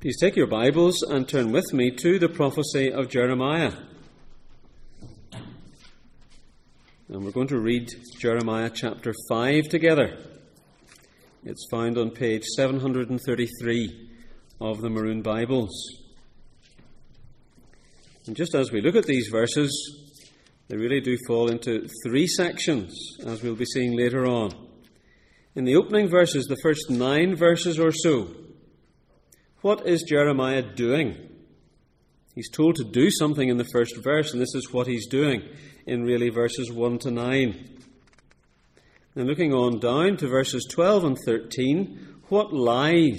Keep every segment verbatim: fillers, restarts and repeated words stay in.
Please take your Bibles and turn with me to the prophecy of Jeremiah. And we're going to read Jeremiah chapter five together. It's found on page seven hundred thirty-three of the Maroon Bibles. And just as we look at these verses, they really do fall into three sections, as we'll be seeing later on. In the opening verses, the first nine verses or so, what is Jeremiah doing? He's told to do something in the first verse, and this is what he's doing in really verses one to nine. And looking on down to verses twelve and thirteen, what lies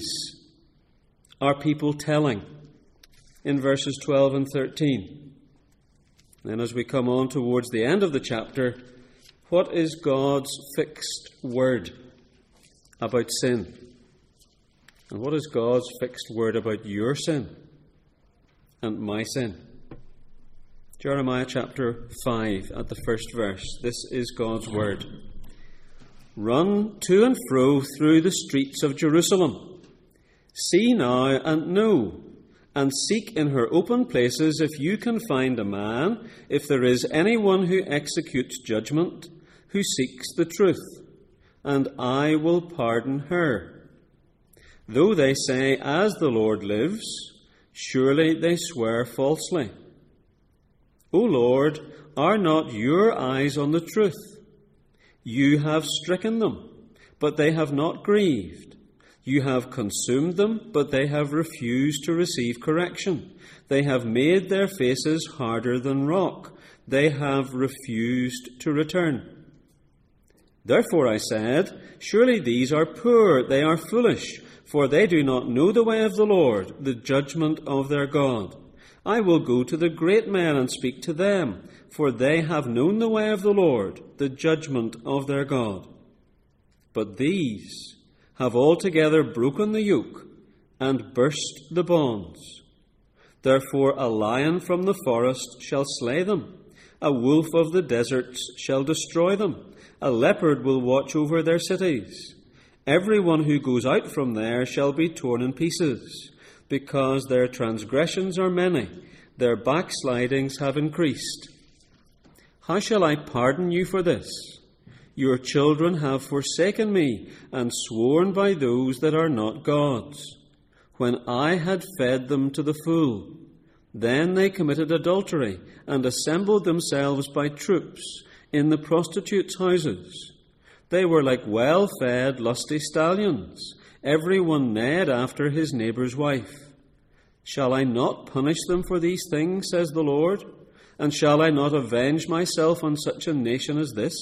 are people telling in verses twelve and thirteen? Then as we come on towards the end of the chapter, what is God's fixed word about sin? And what is God's fixed word about your sin and my sin? Jeremiah chapter five at the first verse. This is God's word. Run to and fro through the streets of Jerusalem. See now and know, and seek in her open places if you can find a man, if there is anyone who executes judgment, who seeks the truth, and I will pardon her. Though they say, as the Lord lives, surely they swear falsely. O Lord, are not your eyes on the truth? You have stricken them, but they have not grieved. You have consumed them, but they have refused to receive correction. They have made their faces harder than rock. They have refused to return. Therefore I said, surely these are poor, they are foolish, for they do not know the way of the Lord, the judgment of their God. I will go to the great men and speak to them, for they have known the way of the Lord, the judgment of their God. But these have altogether broken the yoke and burst the bonds. Therefore a lion from the forest shall slay them, a wolf of the deserts shall destroy them, a leopard will watch over their cities. Everyone who goes out from there shall be torn in pieces, because their transgressions are many, their backslidings have increased. How shall I pardon you for this? Your children have forsaken me and sworn by those that are not gods. When I had fed them to the full, then they committed adultery and assembled themselves by troops in the prostitutes' houses. They were like well-fed, lusty stallions. Every one neighed after his neighbour's wife. Shall I not punish them for these things, says the Lord? And shall I not avenge myself on such a nation as this?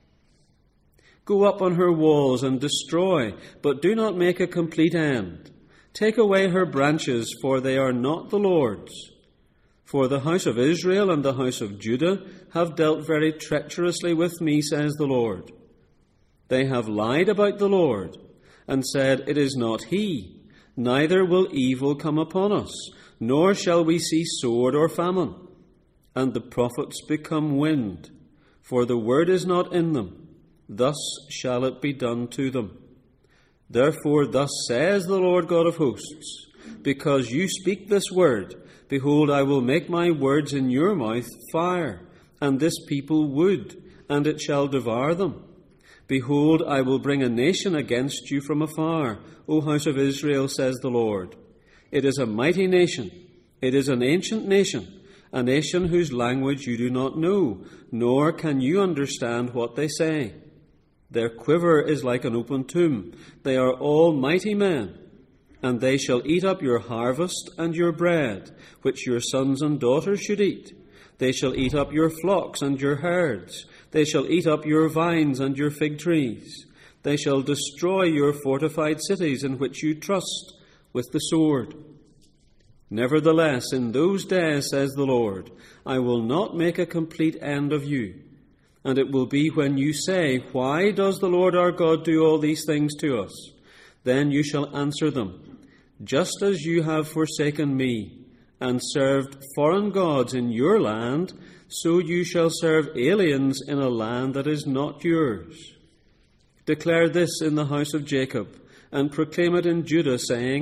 Go up on her walls and destroy, but do not make a complete end. Take away her branches, for they are not the Lord's. For the house of Israel and the house of Judah have dealt very treacherously with me, says the Lord. They have lied about the Lord, and said, it is not he, neither will evil come upon us, nor shall we see sword or famine. And the prophets become wind, for the word is not in them, thus shall it be done to them. Therefore thus says the Lord God of hosts, because you speak this word, behold, I will make my words in your mouth fire, and this people wood, and it shall devour them. Behold, I will bring a nation against you from afar, O house of Israel, says the Lord. It is a mighty nation, it is an ancient nation, a nation whose language you do not know, nor can you understand what they say. Their quiver is like an open tomb. They are all mighty men, and they shall eat up your harvest and your bread, which your sons and daughters should eat. They shall eat up your flocks and your herds. They shall eat up your vines and your fig trees. They shall destroy your fortified cities in which you trust with the sword. Nevertheless, in those days, says the Lord, I will not make a complete end of you. And it will be when you say, why does the Lord our God do all these things to us? Then you shall answer them, just as you have forsaken me and served foreign gods in your land, so you shall serve aliens in a land that is not yours. Declare this in the house of Jacob, and proclaim it in Judah, saying,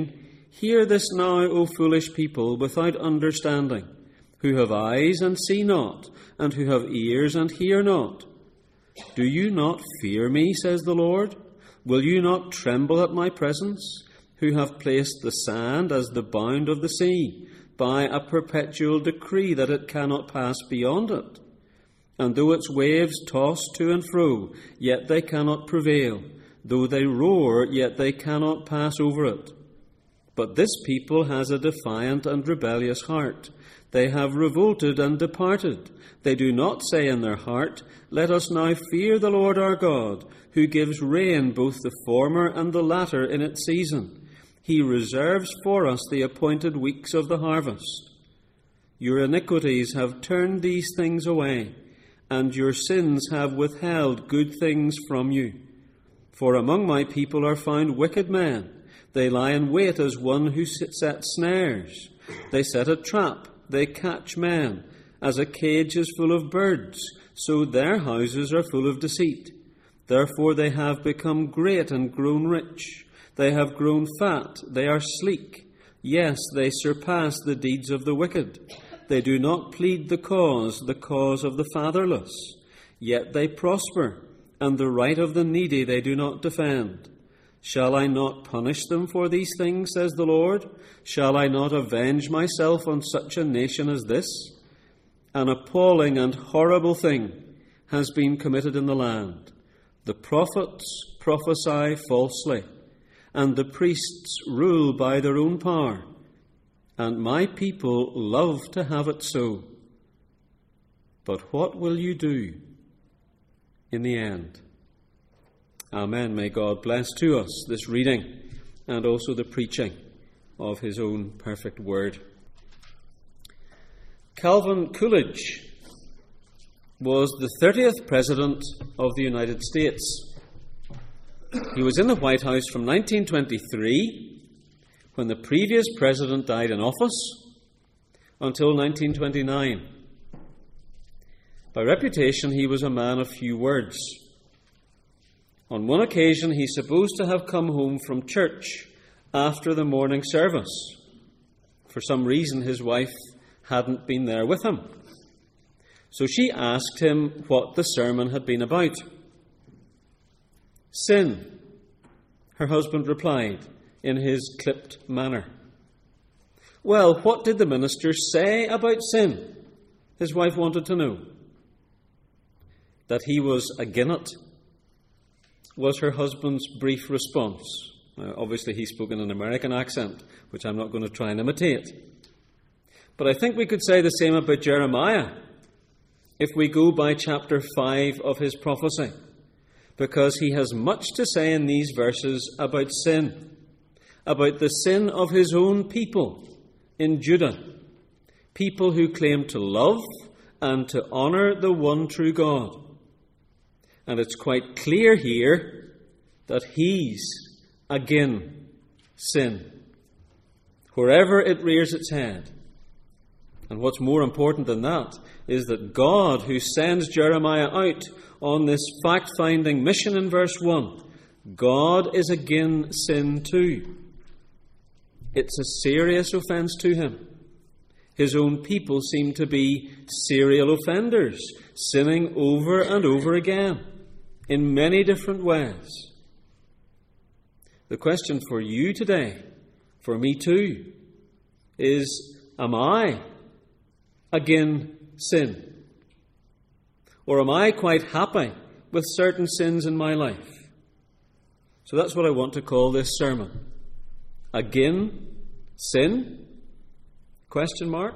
Hear this now, O foolish people, without understanding, who have eyes and see not, and who have ears and hear not. Do you not fear me, says the Lord? Will you not tremble at my presence, who have placed the sand as the bound of the sea, by a perpetual decree that it cannot pass beyond it? And though its waves toss to and fro, yet they cannot prevail. Though they roar, yet they cannot pass over it. But this people has a defiant and rebellious heart. They have revolted and departed. They do not say in their heart, Let us now fear the Lord our God, who gives rain both the former and the latter in its season. He reserves for us the appointed weeks of the harvest. Your iniquities have turned these things away, and your sins have withheld good things from you. For among my people are found wicked men. They lie in wait as one who sets snares. They set a trap, they catch men. As a cage is full of birds, so their houses are full of deceit. Therefore they have become great and grown rich. They have grown fat, they are sleek. Yes, they surpass the deeds of the wicked. They do not plead the cause, the cause of the fatherless. Yet they prosper, and the right of the needy they do not defend. Shall I not punish them for these things, says the Lord? Shall I not avenge myself on such a nation as this? An appalling and horrible thing has been committed in the land. The prophets prophesy falsely, and the priests rule by their own power. And my people love to have it so. But what will you do in the end? Amen. May God bless to us this reading and also the preaching of his own perfect word. Calvin Coolidge was the thirtieth President of the United States. He was in the White House from nineteen twenty-three, when the previous president died in office, until nineteen twenty-nine. By reputation, he was a man of few words. On one occasion, he's supposed to have come home from church after the morning service. For some reason, his wife hadn't been there with him. So she asked him what the sermon had been about. Sin, her husband replied in his clipped manner. Well, what did the minister say about sin? His wife wanted to know. That he was agin it, was her husband's brief response. Now, obviously, he spoke in an American accent, which I'm not going to try and imitate. But I think we could say the same about Jeremiah, if we go by chapter five of his prophecy, because he has much to say in these verses about sin, about the sin of his own people in Judah, people who claim to love and to honour the one true God. And it's quite clear here that he's agin sin, wherever it rears its head. And what's more important than that is that God, who sends Jeremiah out on this fact-finding mission in verse one, God is agin sin too. It's a serious offence to him. His own people seem to be serial offenders, sinning over and over again, in many different ways. The question for you today, for me too, is, am I agin sin? Or am I quite happy with certain sins in my life? So that's what I want to call this sermon. Agin sin? Question mark.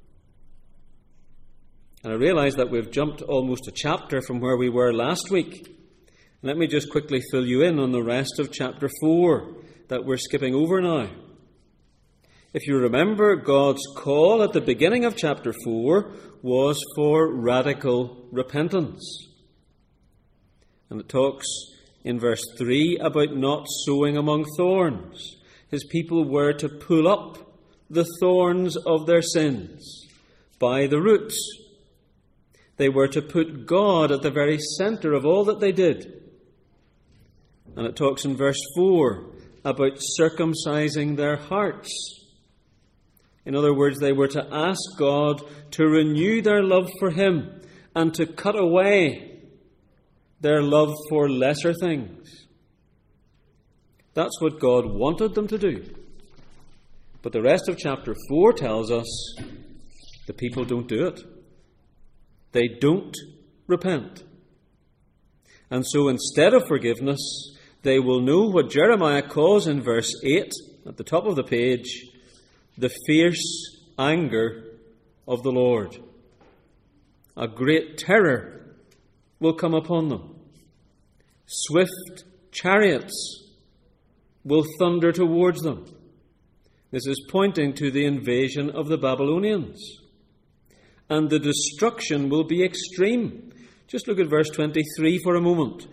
And I realise that we've jumped almost a chapter from where we were last week. Let me just quickly fill you in on the rest of chapter four that we're skipping over now. If you remember, God's call at the beginning of chapter four was for radical repentance. And it talks in verse three about not sowing among thorns. His people were to pull up the thorns of their sins by the roots. They were to put God at the very centre of all that they did. And it talks in verse four about circumcising their hearts. In other words, they were to ask God to renew their love for Him and to cut away their love for lesser things. That's what God wanted them to do. But the rest of chapter four tells us the people don't do it. They don't repent. And so instead of forgiveness, they will know what Jeremiah calls in verse eight, at the top of the page, the fierce anger of the Lord. A great terror will come upon them. Swift chariots will thunder towards them. This is pointing to the invasion of the Babylonians. And the destruction will be extreme. Just look at verse twenty-three for a moment.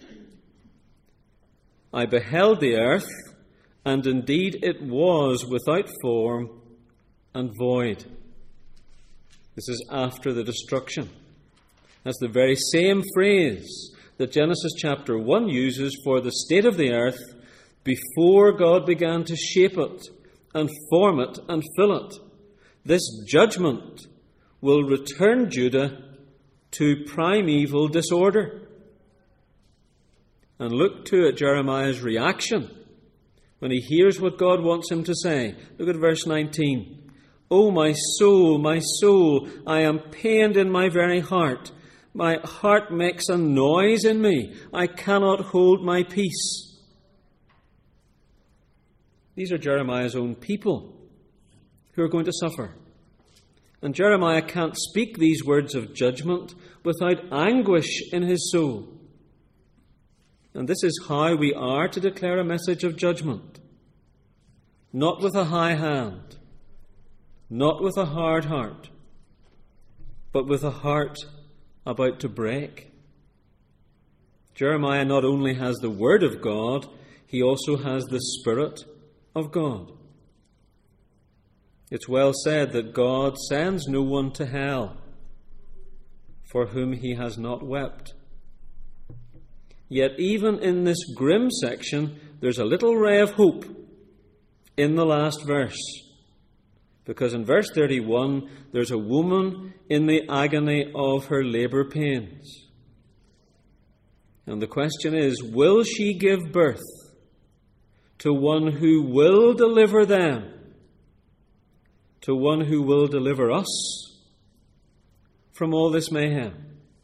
I beheld the earth, and indeed it was without form and void. This is after the destruction. That's the very same phrase that Genesis chapter one uses for the state of the earth before God began to shape it and form it and fill it. This judgment will return Judah to primeval disorder. And look too at Jeremiah's reaction when he hears what God wants him to say. Look at verse nineteen. O my soul, my soul, I am pained in my very heart. My heart makes a noise in me. I cannot hold my peace. These are Jeremiah's own people who are going to suffer. And Jeremiah can't speak these words of judgment without anguish in his soul. And this is how we are to declare a message of judgment. Not with a high hand, not with a hard heart, but with a heart about to break. Jeremiah not only has the Word of God, he also has the Spirit of God. It's well said that God sends no one to hell for whom he has not wept. Yet even in this grim section, there's a little ray of hope in the last verse. Because in verse thirty-one, there's a woman in the agony of her labour pains. And the question is, will she give birth to one who will deliver them? To one who will deliver us from all this mayhem?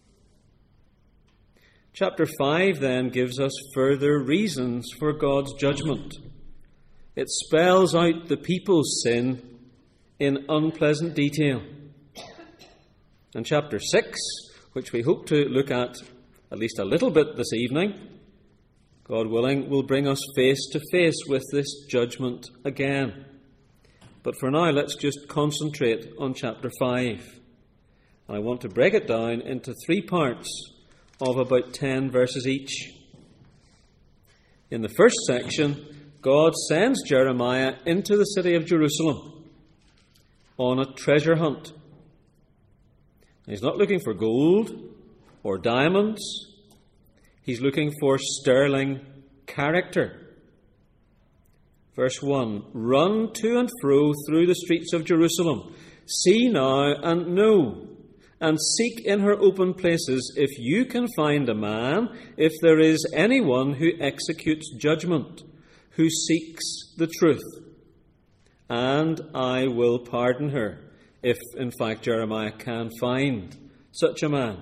Chapter five then gives us further reasons for God's judgment. It spells out the people's sin in unpleasant detail. And chapter six, which we hope to look at at least a little bit this evening, God willing, will bring us face to face with this judgment again. But for now, let's just concentrate on chapter five. And I want to break it down into three parts of about ten verses each. In the first section, God sends Jeremiah into the city of Jerusalem on a treasure hunt. He's not looking for gold or diamonds. He's looking for sterling character. Verse one, run to and fro through the streets of Jerusalem. See now and know, and seek in her open places if you can find a man, if there is anyone who executes judgment, who seeks the truth. And I will pardon her, if in fact Jeremiah can find such a man.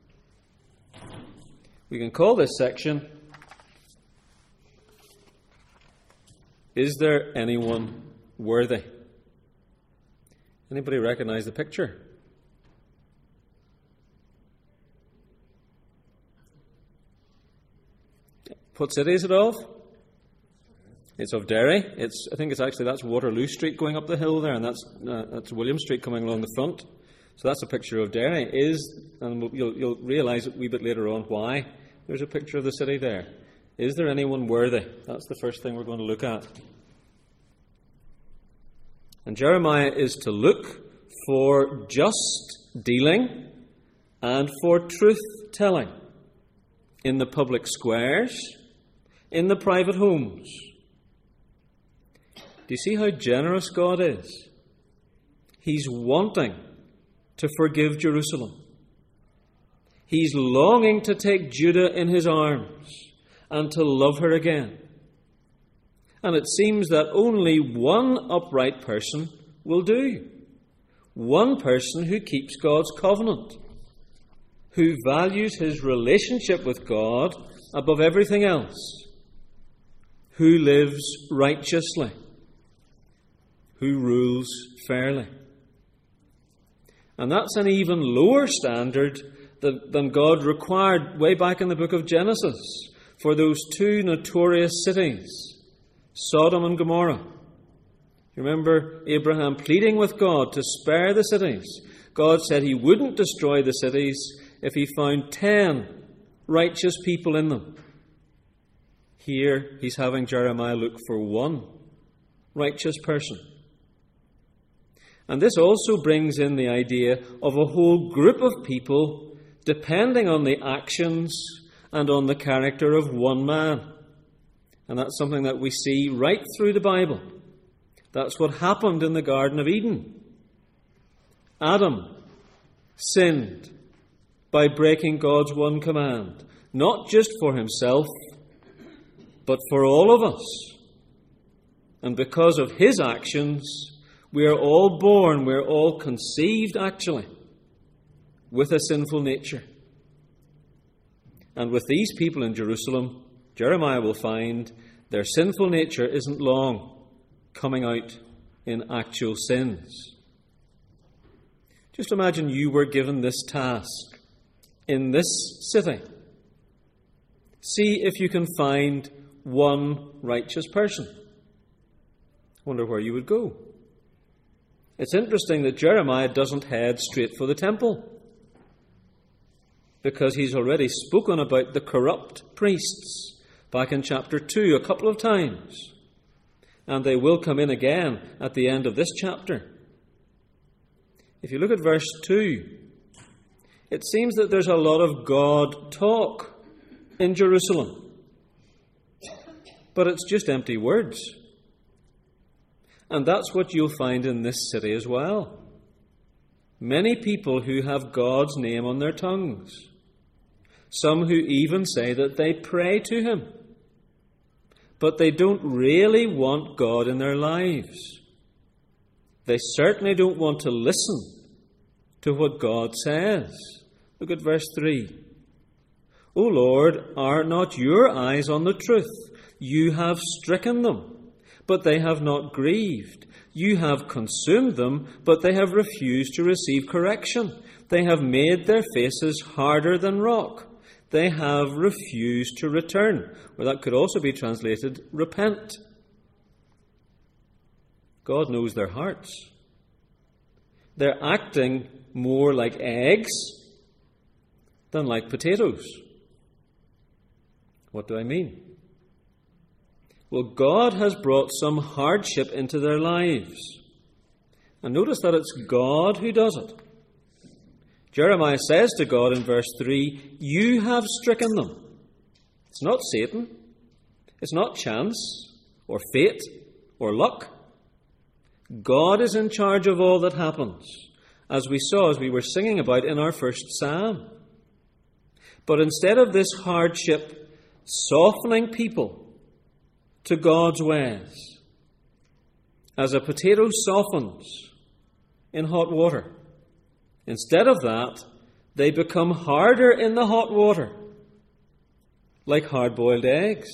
We can call this section, Is there anyone worthy? Anybody recognize the picture? What city is it of? It's of Derry. It's, I think it's actually, that's Waterloo Street going up the hill there, and that's uh, that's William Street coming along the front. So that's a picture of Derry. Is, and you'll, you'll realise a wee bit later on why there's a picture of the city there. Is there anyone worthy? That's the first thing we're going to look at. And Jeremiah is to look for just dealing and for truth-telling in the public squares, in the private homes, Do you see how generous God is? He's wanting to forgive Jerusalem. He's longing to take Judah in his arms and to love her again. And it seems that only one upright person will do. One person who keeps God's covenant, who values his relationship with God above everything else, who lives righteously, who rules fairly. And that's an even lower standard than, than God required way back in the book of Genesis for those two notorious cities, Sodom and Gomorrah. You remember Abraham pleading with God to spare the cities. God said he wouldn't destroy the cities if he found ten righteous people in them. Here he's having Jeremiah look for one righteous person. And this also brings in the idea of a whole group of people depending on the actions and on the character of one man. And that's something that we see right through the Bible. That's what happened in the Garden of Eden. Adam sinned by breaking God's one command, not just for himself, but for all of us. And because of his actions, we are all born, we're all conceived, actually, with a sinful nature. And with these people in Jerusalem, Jeremiah will find their sinful nature isn't long coming out in actual sins. Just imagine you were given this task in this city. See if you can find one righteous person. Wonder where you would go. It's interesting that Jeremiah doesn't head straight for the temple, because he's already spoken about the corrupt priests back in chapter two a couple of times. And they will come in again at the end of this chapter. If you look at verse two, it seems that there's a lot of God talk in Jerusalem. But it's just empty words. And that's what you'll find in this city as well. Many people who have God's name on their tongues. Some who even say that they pray to him. But they don't really want God in their lives. They certainly don't want to listen to what God says. Look at verse three. O Lord, are not your eyes on the truth? You have stricken them, but they have not grieved. You have consumed them, but they have refused to receive correction. They have made their faces harder than rock. They have refused to return. Or that could also be translated, repent. God knows their hearts. They're acting more like eggs than like potatoes. What do I mean? Well, God has brought some hardship into their lives. And notice that it's God who does it. Jeremiah says to God in verse three, you have stricken them. It's not Satan. It's not chance or fate or luck. God is in charge of all that happens, as we saw as we were singing about in our first psalm. But instead of this hardship softening people to God's ways, as a potato softens in hot water, instead of that, they become harder in the hot water, like hard-boiled eggs.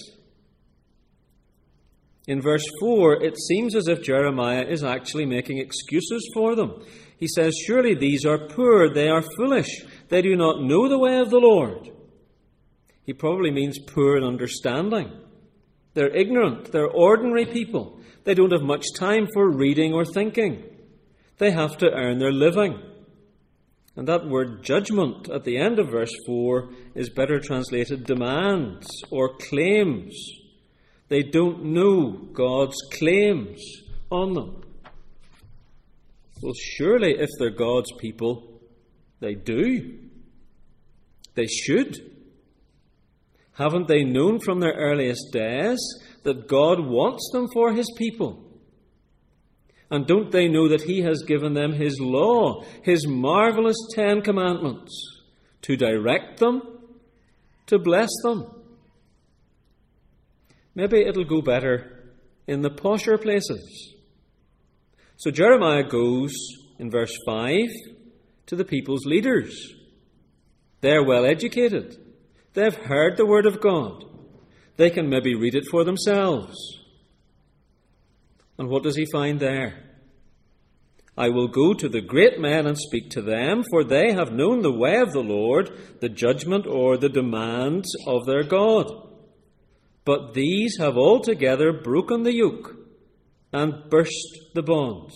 In verse four, it seems as if Jeremiah is actually making excuses for them. He says, surely these are poor, they are foolish, they do not know the way of the Lord. He probably means poor in understanding. They're ignorant, they're ordinary people. They don't have much time for reading or thinking. They have to earn their living. And that word judgment at the end of verse four is better translated demands or claims. They don't know God's claims on them. Well, surely if they're God's people, they do. They should. Haven't they known from their earliest days that God wants them for his people? And don't they know that he has given them his law, his marvelous Ten Commandments, to direct them, to bless them? Maybe it'll go better in the posher places. So Jeremiah goes, in verse five, to the people's leaders. They're well educated. They've heard the word of God. They can maybe read it for themselves. And what does he find there? I will go to the great men and speak to them, for they have known the way of the Lord, the judgment or the demands of their God. But these have altogether broken the yoke and burst the bonds.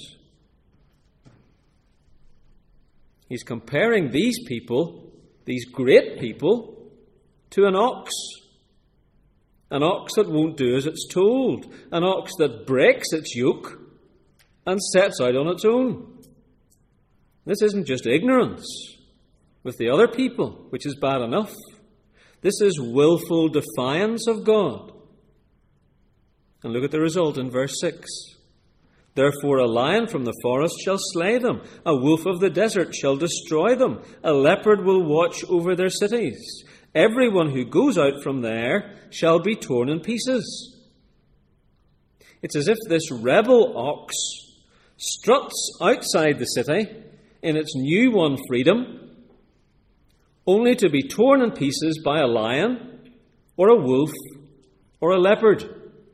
He's comparing these people, these great people, to an ox. An ox that won't do as it's told. An ox that breaks its yoke and sets out on its own. This isn't just ignorance with the other people, which is bad enough. This is willful defiance of God. And look at the result in verse six. Therefore a lion from the forest shall slay them, a wolf of the desert shall destroy them, a leopard will watch over their cities. Everyone who goes out from there shall be torn in pieces. It's as if this rebel ox struts outside the city in its new won freedom, only to be torn in pieces by a lion or a wolf or a leopard.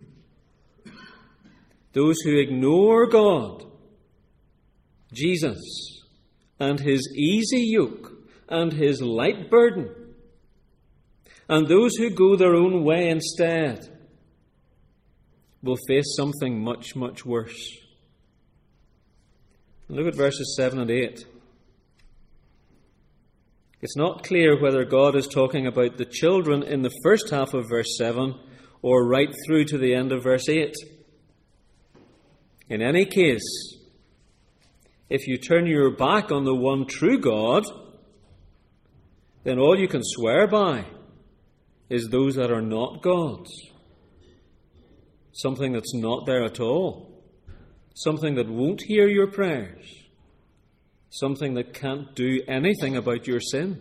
Those who ignore God, Jesus, and his easy yoke and his light burden, and those who go their own way instead, will face something much, much worse. Look at verses seven and eight. It's not clear whether God is talking about the children in the first half of verse seven or right through to the end of verse eight. In any case, if you turn your back on the one true God, then all you can swear by is those that are not God's. Something that's not there at all. Something that won't hear your prayers. Something that can't do anything about your sin.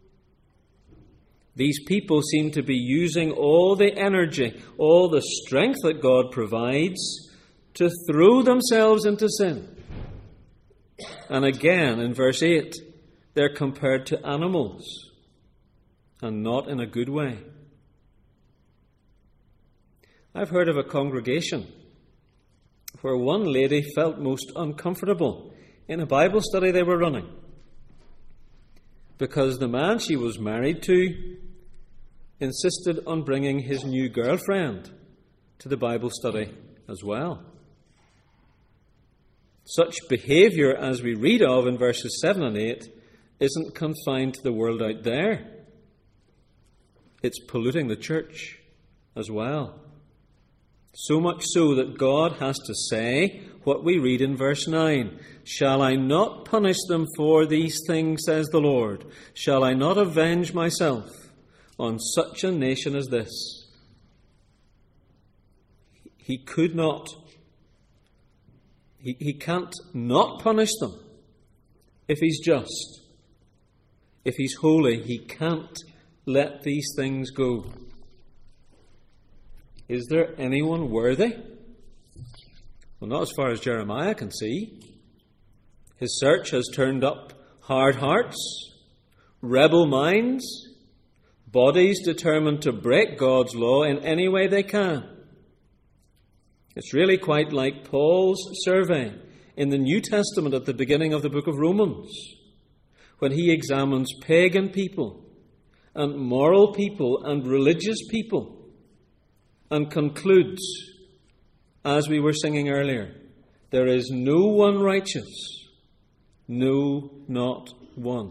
These people seem to be using all the energy, all the strength that God provides to throw themselves into sin. And again, in verse eight, they're compared to animals, and not in a good way. I've heard of a congregation where one lady felt most uncomfortable in a Bible study they were running because the man she was married to insisted on bringing his new girlfriend to the Bible study as well. Such behaviour as we read of in verses seven and eight isn't confined to the world out there. It's polluting the church as well. So much so that God has to say what we read in verse nine. Shall I not punish them for these things, says the Lord? Shall I not avenge myself on such a nation as this? He could not. He, he can't not punish them if he's just. If he's holy, he can't let these things go. Is there anyone worthy? Well, not as far as Jeremiah can see. His search has turned up hard hearts, rebel minds, bodies determined to break God's law in any way they can. It's really quite like Paul's survey in the New Testament at the beginning of the book of Romans, when he examines pagan people and moral people and religious people, and concludes, as we were singing earlier, there is no one righteous, no, not one.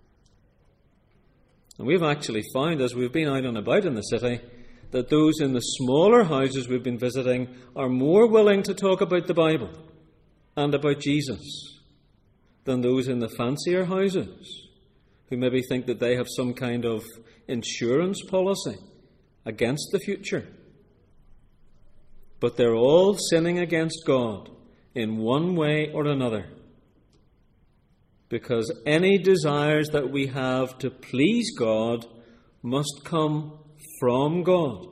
And we've actually found, as we've been out and about in the city, that those in the smaller houses we've been visiting are more willing to talk about the Bible and about Jesus than those in the fancier houses, who maybe think that they have some kind of insurance policy against the future. But they're all sinning against God in one way or another. Because any desires that we have to please God must come from God.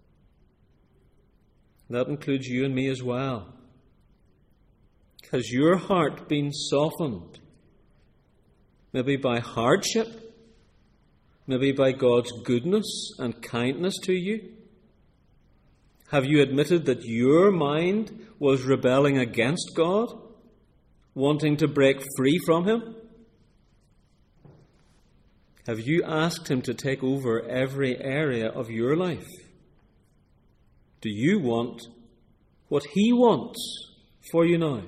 That includes you and me as well. Has your heart been softened? Maybe by hardship? Maybe by God's goodness and kindness to you? Have you admitted that your mind was rebelling against God, wanting to break free from Him? Have you asked Him to take over every area of your life? Do you want what He wants for you now?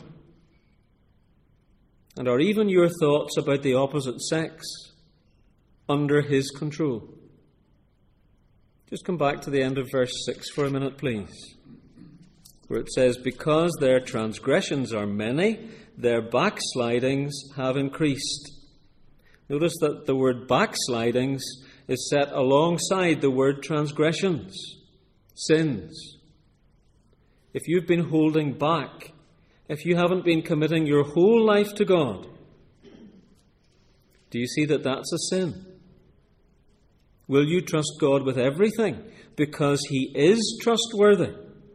And are even your thoughts about the opposite sex under His control? Just come back to the end of verse six for a minute, please, where it says, because their transgressions are many, their backslidings have increased. Notice that the word backslidings is set alongside the word transgressions, sins. If you've been holding back, if you haven't been committing your whole life to God, do you see that that's a sin? Will you trust God with everything because He is trustworthy?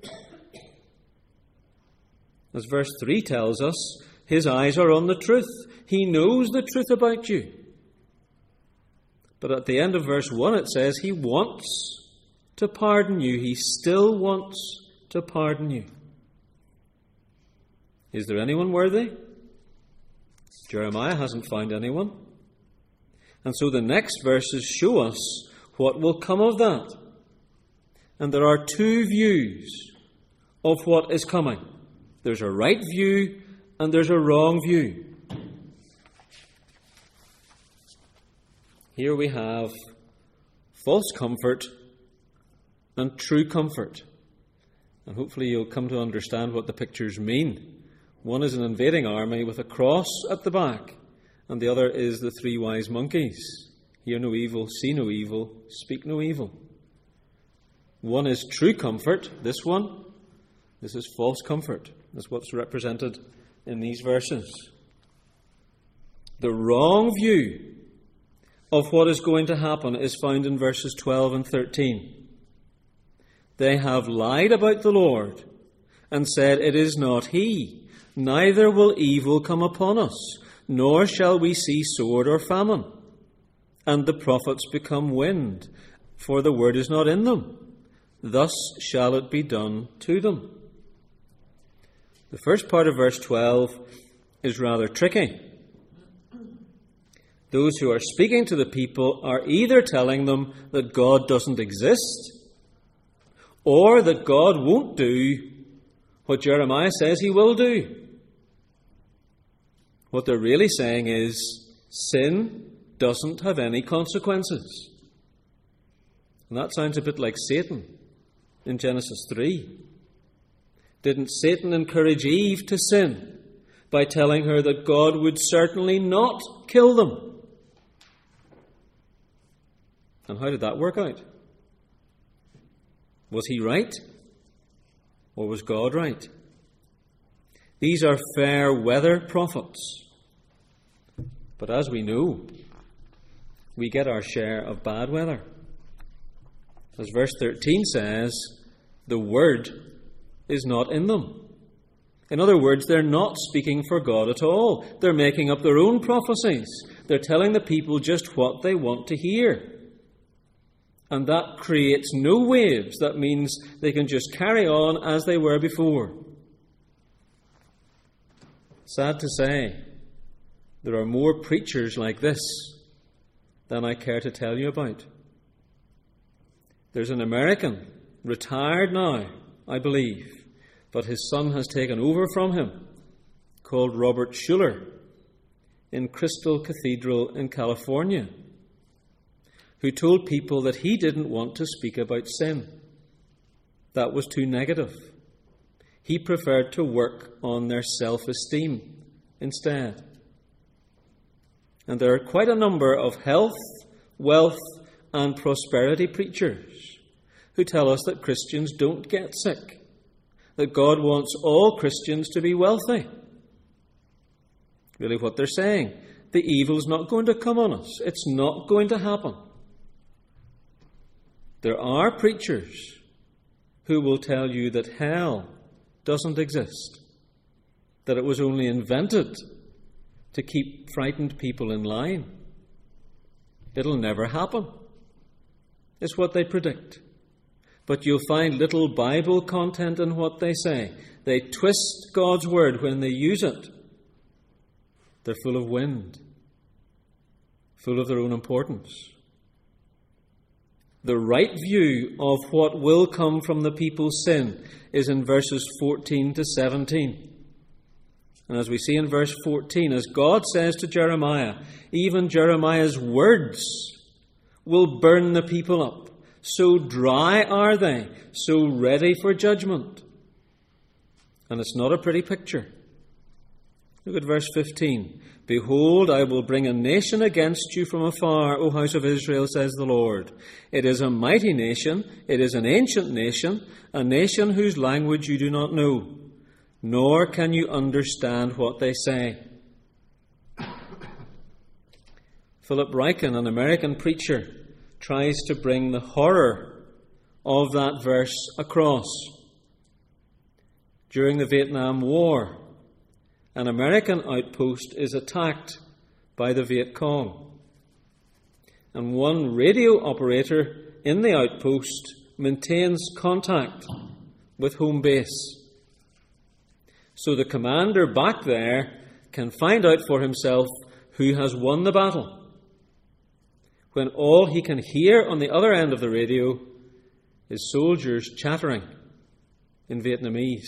As verse three tells us, His eyes are on the truth. He knows the truth about you. But at the end of verse one it says He wants to pardon you. He still wants to pardon you. Is there anyone worthy? Jeremiah hasn't found anyone. And so the next verses show us what will come of that. And there are two views of what is coming. There's a right view and there's a wrong view. Here we have false comfort and true comfort. And hopefully you'll come to understand what the pictures mean. One is an invading army with a cross at the back, and the other is the three wise monkeys. Hear no evil, see no evil, speak no evil. One is true comfort, this one. This is false comfort. That's what's represented in these verses. The wrong view of what is going to happen is found in verses twelve and thirteen. They have lied about the Lord and said, it is not He, neither will evil come upon us, nor shall we see sword or famine. And the prophets become wind, for the word is not in them. Thus shall it be done to them. The first part of verse twelve is rather tricky. Those who are speaking to the people are either telling them that God doesn't exist, or that God won't do what Jeremiah says He will do. What they're really saying is, sin doesn't have any consequences. And that sounds a bit like Satan in Genesis three. Didn't Satan encourage Eve to sin by telling her that God would certainly not kill them? And how did that work out? Was he right? Or was God right? These are fair weather prophets. But as we know, we get our share of bad weather. As verse thirteen says, the word is not in them. In other words, they're not speaking for God at all. They're making up their own prophecies. They're telling the people just what they want to hear. And that creates no waves. That means they can just carry on as they were before. Sad to say, there are more preachers like this than I care to tell you about. There's an American, retired now, I believe, but his son has taken over from him, called Robert Schuller, in Crystal Cathedral in California, who told people that he didn't want to speak about sin. That was too negative. He preferred to work on their self-esteem instead. And there are quite a number of health, wealth, and prosperity preachers who tell us that Christians don't get sick, that God wants all Christians to be wealthy. Really what they're saying. The evil's not going to come on us. It's not going to happen. There are preachers who will tell you that hell doesn't exist, that it was only invented to keep frightened people in line. It'll never happen. It's what they predict. But you'll find little Bible content in what they say. They twist God's word when they use it. They're full of wind, full of their own importance. The right view of what will come from the people's sin is in verses fourteen to seventeen. And as we see in verse fourteen, as God says to Jeremiah, even Jeremiah's words will burn the people up. So dry are they, so ready for judgment. And it's not a pretty picture. Look at verse fifteen. Behold, I will bring a nation against you from afar, O house of Israel, says the Lord. It is a mighty nation, it is an ancient nation, a nation whose language you do not know, nor can you understand what they say. Philip Ryken, an American preacher, tries to bring the horror of that verse across. During the Vietnam War, an American outpost is attacked by the Viet Cong. And one radio operator in the outpost maintains contact with home base. So the commander back there can find out for himself who has won the battle, when all he can hear on the other end of the radio is soldiers chattering in Vietnamese,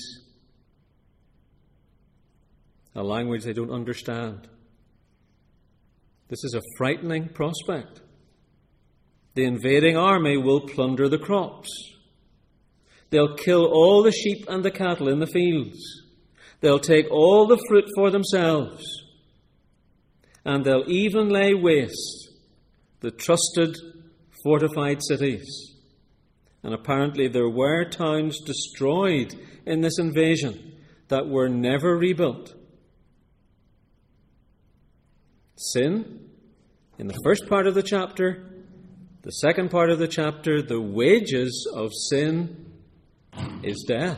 a language they don't understand. This is a frightening prospect. The invading army will plunder the crops. They'll kill all the sheep and the cattle in the fields. They'll take all the fruit for themselves. And they'll even lay waste the trusted, fortified cities. And apparently there were towns destroyed in this invasion that were never rebuilt. Sin, in the first part of the chapter. The second part of the chapter, the wages of sin is death.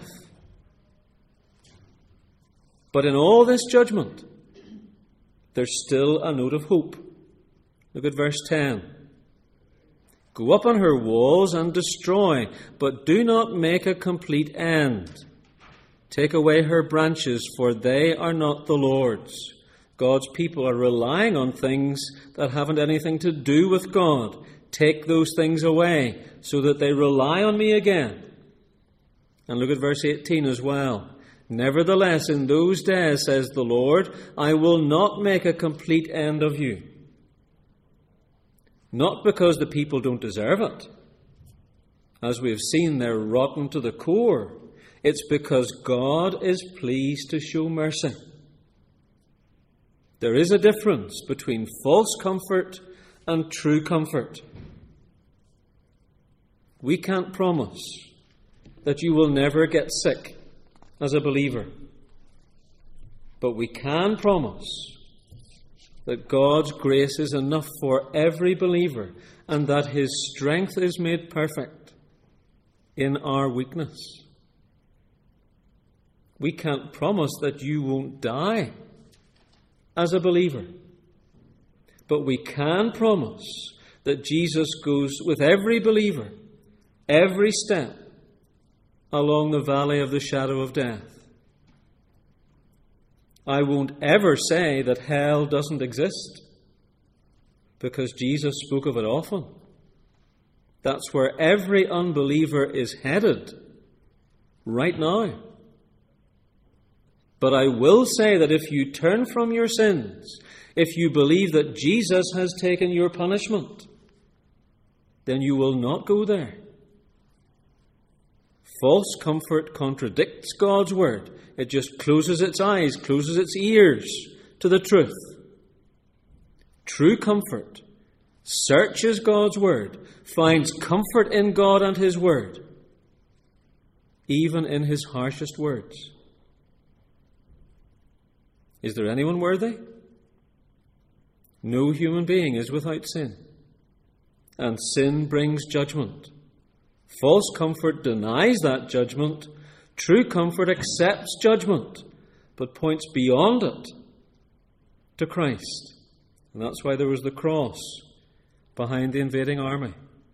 But in all this judgment, there's still a note of hope. Look at verse ten. Go up on her walls and destroy, but do not make a complete end. Take away her branches, for they are not the Lord's. God's people are relying on things that haven't anything to do with God. Take those things away so that they rely on me again. And look at verse eighteen as well. Nevertheless, in those days, says the Lord, I will not make a complete end of you. Not because the people don't deserve it. As we have seen, they're rotten to the core. It's because God is pleased to show mercy. There is a difference between false comfort and true comfort. We can't promise that you will never get sick as a believer. But we can promise that God's grace is enough for every believer and that His strength is made perfect in our weakness. We can't promise that you won't die as a believer. But we can promise that Jesus goes with every believer, every step along the valley of the shadow of death. I won't ever say that hell doesn't exist, because Jesus spoke of it often. That's where every unbeliever is headed right now. But I will say that if you turn from your sins, if you believe that Jesus has taken your punishment, then you will not go there. False comfort contradicts God's word. It just closes its eyes, closes its ears to the truth. True comfort searches God's word, finds comfort in God and His word, even in his harshest words. Is there anyone worthy? No human being is without sin. And sin brings judgment. False comfort denies that judgment. True comfort accepts judgment, but points beyond it to Christ. And that's why there was the cross behind the invading army.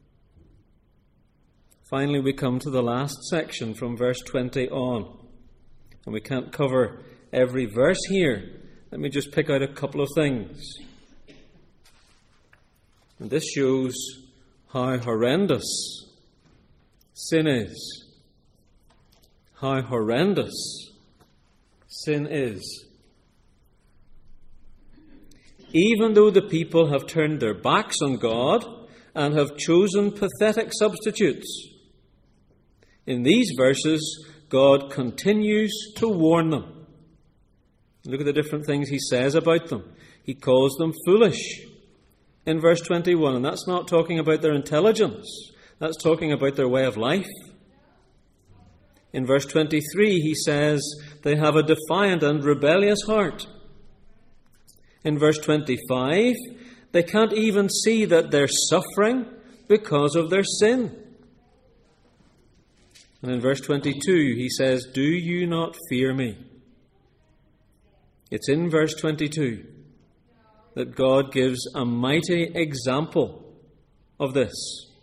Finally, we come to the last section from verse twenty on. And we can't cover every verse here. Let me just pick out a couple of things. And this shows how horrendous sin is. How horrendous sin is. Even though the people have turned their backs on God and have chosen pathetic substitutes, in these verses, God continues to warn them. Look at the different things he says about them. He calls them foolish in verse twenty-one, and that's not talking about their intelligence. That's talking about their way of life. In verse twenty-three, he says they have a defiant and rebellious heart. In verse twenty-five, they can't even see that they're suffering because of their sin. And in verse twenty-two, he says, "Do you not fear me?" It's in verse twenty-two that God gives a mighty example of this.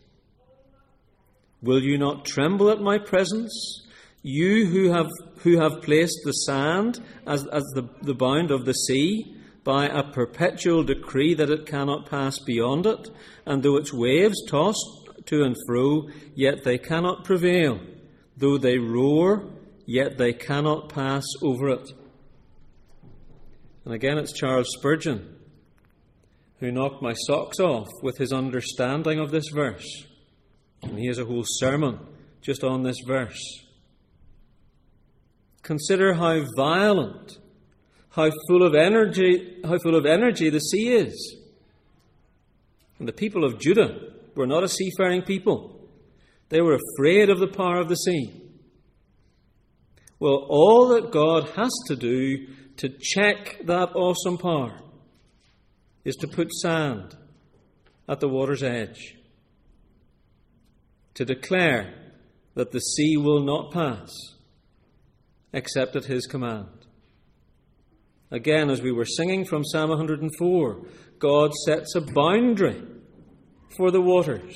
"Will you not tremble at my presence, you who have who have placed the sand as, as the, the bound of the sea, by a perpetual decree that it cannot pass beyond it, and though its waves toss to and fro, yet they cannot prevail. Though they roar, yet they cannot pass over it." And again, it's Charles Spurgeon who knocked my socks off with his understanding of this verse. And he has a whole sermon just on this verse. Consider how violent, how full of energy, how full of energy the sea is. And the people of Judah were not a seafaring people. They were afraid of the power of the sea. Well, all that God has to do to check that awesome power is to put sand at the water's edge, to declare that the sea will not pass except at his command. Again, as we were singing from Psalm one hundred four, God sets a boundary for the waters.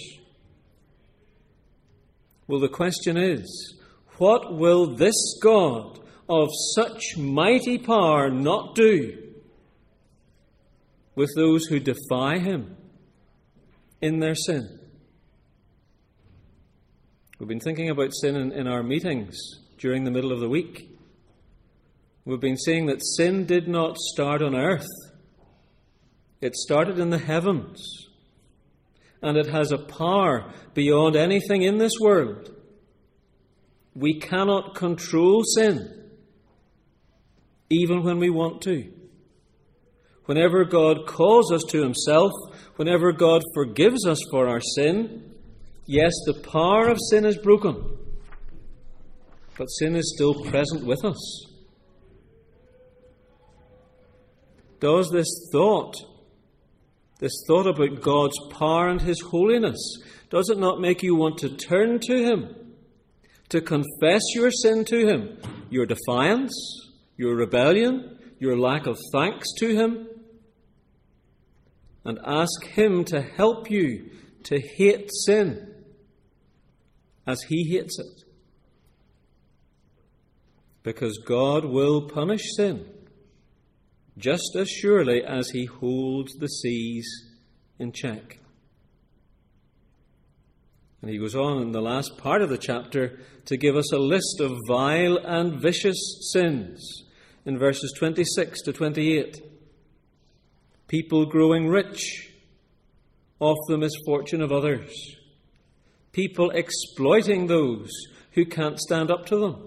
Well, the question is, what will this God of such mighty power not do with those who defy him in their sin? We've been thinking about sin in, in our meetings during the middle of the week. We've been saying that sin did not start on earth. It started in the heavens. And it has a power beyond anything in this world. We cannot control sin, even when we want to. Whenever God calls us to himself, whenever God forgives us for our sin, yes, the power of sin is broken, but sin is still present with us. Does this thought, this thought about God's power and his holiness, does it not make you want to turn to him, to confess your sin to him, your defiance, your rebellion, your lack of thanks to him, and ask him to help you to hate sin as he hates it? Because God will punish sin just as surely as he holds the seas in check. And he goes on in the last part of the chapter to give us a list of vile and vicious sins in verses twenty-six to twenty-eight. People growing rich off the misfortune of others. People exploiting those who can't stand up to them.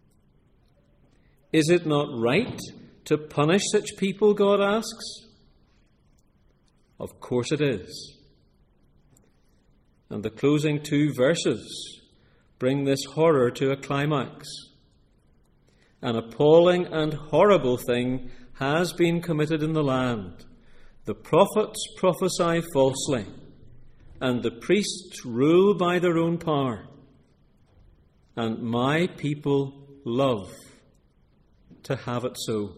Is it not right to punish such people, God asks? Of course it is. And the closing two verses bring this horror to a climax. An appalling and horrible thing has been committed in the land. The prophets prophesy falsely, and the priests rule by their own power. And my people love to have it so.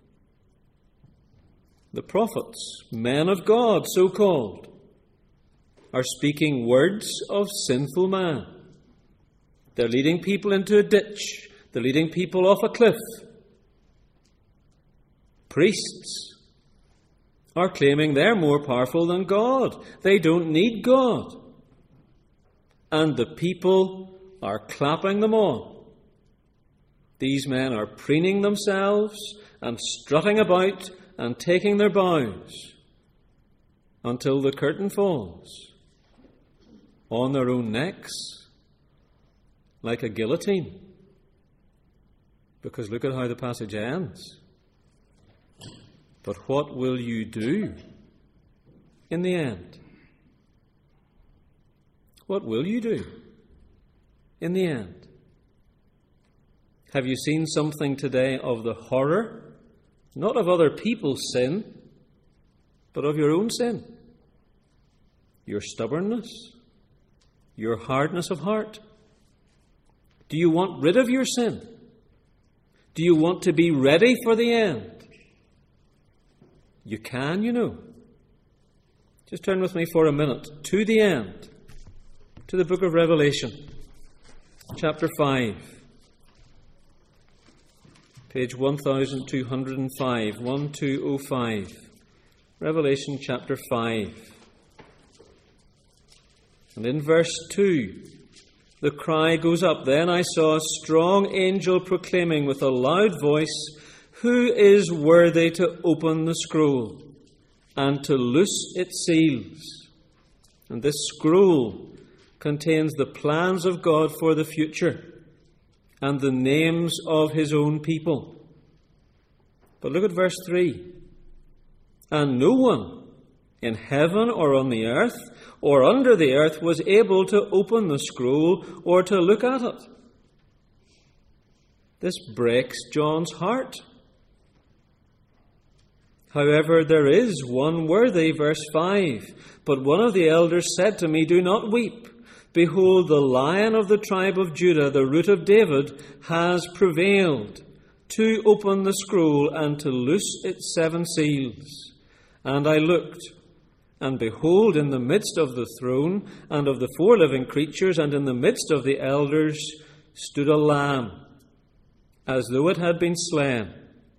The prophets, men of God, so called, are speaking words of sinful man. They're leading people into a ditch. They're leading people off a cliff. Priests are claiming they're more powerful than God. They don't need God. And the people are clapping them on. These men are preening themselves and strutting about and taking their bows until the curtain falls on their own necks like a guillotine. Because look at how the passage ends. But what will you do in the end? What will you do in the end? Have you seen something today of the horror, not of other people's sin, but of your own sin? Your stubbornness, your hardness of heart. Do you want rid of your sin? Do you want to be ready for the end? You can, you know. Just turn with me for a minute to the end, to the book of Revelation, chapter five, page one thousand two hundred five, twelve oh five. Revelation chapter five. And in verse two, the cry goes up, "Then I saw a strong angel proclaiming with a loud voice, 'Who is worthy to open the scroll and to loose its seals?'" And this scroll contains the plans of God for the future and the names of his own people. But look at verse three. "And no one in heaven or on the earth or under the earth was able to open the scroll or to look at it." This breaks John's heart. "However, there is one worthy," verse five. "But one of the elders said to me, 'Do not weep. Behold, the Lion of the tribe of Judah, the Root of David, has prevailed to open the scroll and to loose its seven seals.' And I looked, and behold, in the midst of the throne and of the four living creatures and in the midst of the elders stood a lamb, as though it had been slain."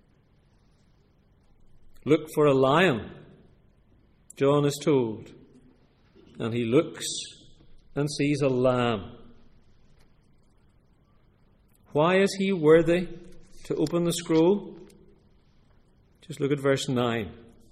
Look for a lion, John is told, and he looks and sees a lamb. Why is he worthy to open the scroll? Just look at verse nine.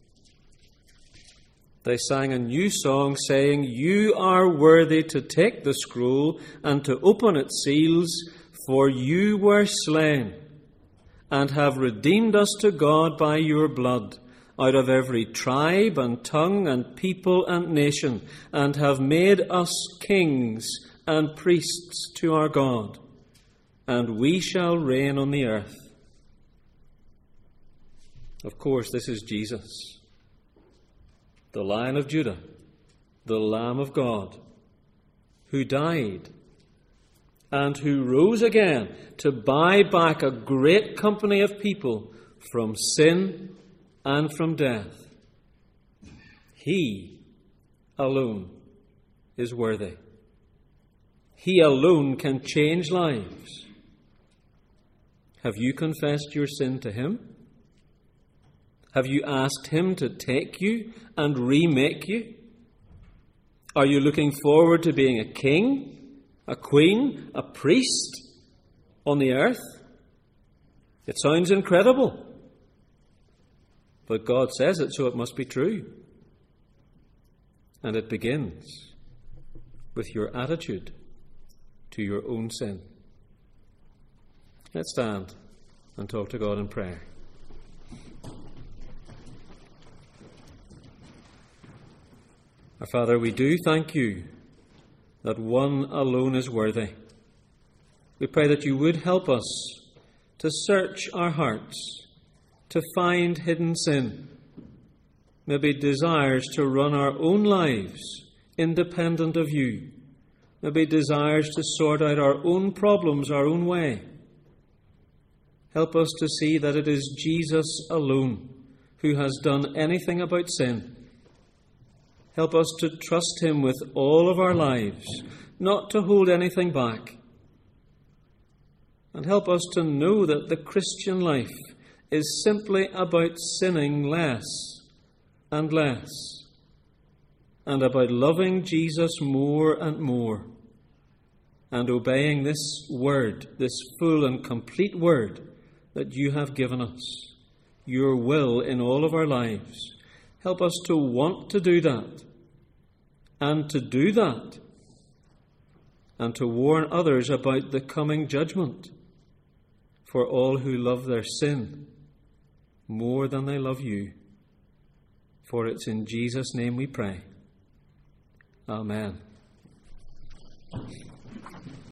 They sang a new song saying, "You are worthy to take the scroll and to open its seals, for you were slain and have redeemed us to God by your blood out of every tribe and tongue and people and nation, and have made us kings and priests to our God, and we shall reign on the earth." Of course, this is Jesus, the Lion of Judah, the Lamb of God, who died and who rose again to buy back a great company of people from sin and from death. He alone is worthy. He alone can change lives. Have you confessed your sin to him? Have you asked him to take you and remake you? Are you looking forward to being a king, a queen, a priest on the earth? It sounds incredible. But God says it, so it must be true. And it begins with your attitude to your own sin. Let's stand and talk to God in prayer. Our Father, we do thank you that one alone is worthy. We pray that you would help us to search our hearts, to find hidden sin, maybe desires to run our own lives independent of you, maybe desires to sort out our own problems our own way. Help us to see that it is Jesus alone who has done anything about sin. Help us to trust him with all of our lives, not to hold anything back. And help us to know that the Christian life is simply about sinning less and less, and about loving Jesus more and more, and obeying this word, this full and complete word that you have given us, your will in all of our lives. Help us to want to do that, and to do that, and to warn others about the coming judgment for all who love their sin more than they love you. For it's in Jesus' name we pray. Amen.